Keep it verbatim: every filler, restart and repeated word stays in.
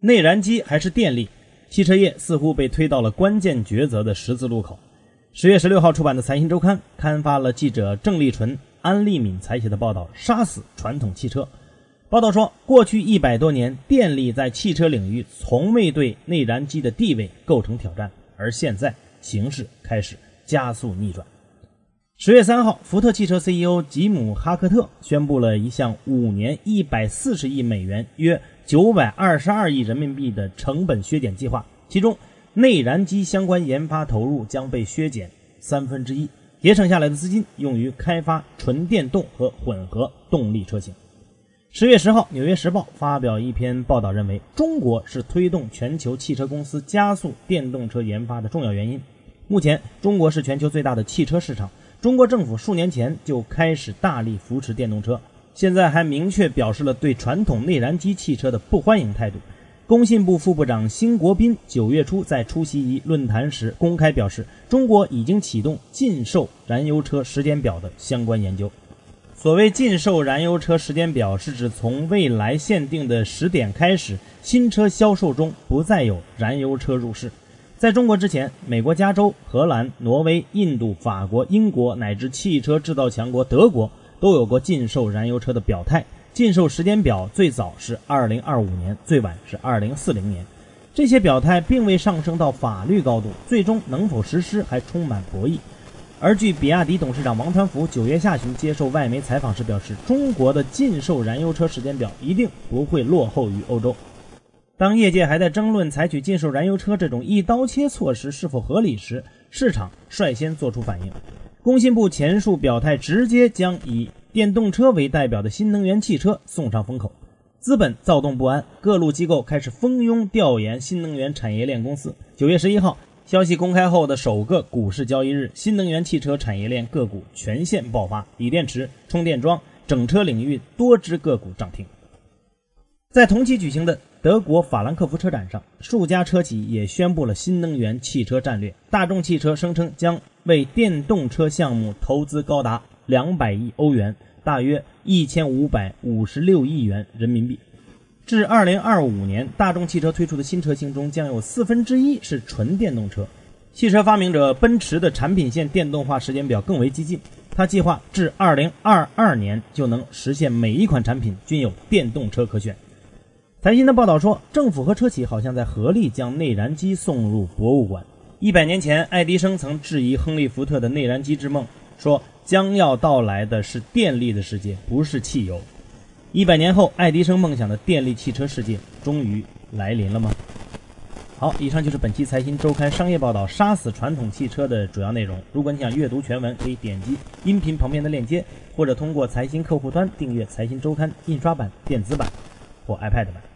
内燃机还是电力，汽车业似乎被推到了关键抉择的十字路口。十月十六号出版的《财新周刊》刊发了记者郑立纯、安利敏采写的报道，杀死传统汽车。报道说，过去一百多年，电力在汽车领域从未对内燃机的地位构成挑战，而现在形势开始加速逆转。十月三号，福特汽车 C E O 吉姆·哈克特宣布了一项五年一百四十亿美元，约九百二十二亿人民币的成本削减计划，其中内燃机相关研发投入将被削减三分之一，节省下来的资金用于开发纯电动和混合动力车型。十月十号，纽约时报发表一篇报道，认为中国是推动全球汽车公司加速电动车研发的重要原因。目前，中国是全球最大的汽车市场，中国政府数年前就开始大力扶持电动车，现在还明确表示了对传统内燃机汽车的不欢迎态度。工信部副部长辛国斌九月初在出席一论坛时公开表示，中国已经启动禁售燃油车时间表的相关研究。所谓禁售燃油车时间表，是指从未来限定的时点开始，新车销售中不再有燃油车入市。在中国之前，美国加州、荷兰、挪威、印度、法国、英国乃至汽车制造强国德国都有过禁售燃油车的表态。禁售时间表最早是二零二五年，最晚是二零四零年。这些表态并未上升到法律高度，最终能否实施还充满博弈。而据比亚迪董事长王传福九月下旬接受外媒采访时表示，中国的禁售燃油车时间表一定不会落后于欧洲。当业界还在争论采取禁售燃油车这种一刀切措施是否合理时，市场率先做出反应。工信部前述表态直接将以电动车为代表的新能源汽车送上风口，资本躁动不安，各路机构开始蜂拥调研新能源产业链公司。九月十一号，消息公开后的首个股市交易日，新能源汽车产业链个股全线爆发，锂电池、充电桩、整车领域多只个股涨停。在同期举行的德国法兰克福车展上，数家车企也宣布了新能源汽车战略。大众汽车声称将为电动车项目投资高达两百亿欧元，大约一千五百五十六亿元人民币。至二零二五年，大众汽车推出的新车型中将有四分之一是纯电动车。汽车发明者奔驰的产品线电动化时间表更为激进，他计划至二零二二年就能实现每一款产品均有电动车可选。财新的报道说，政府和车企好像在合力将内燃机送入博物馆。一百年前，爱迪生曾质疑亨利·福特的内燃机之梦，说将要到来的是电力的世界，不是汽油。一百年后，爱迪生梦想的电力汽车世界终于来临了吗？好，以上就是本期财新周刊商业报道杀死传统汽车的主要内容。如果你想阅读全文，可以点击音频旁边的链接，或者通过财新客户端订阅财新周刊印刷版、电子版或 iPad 版。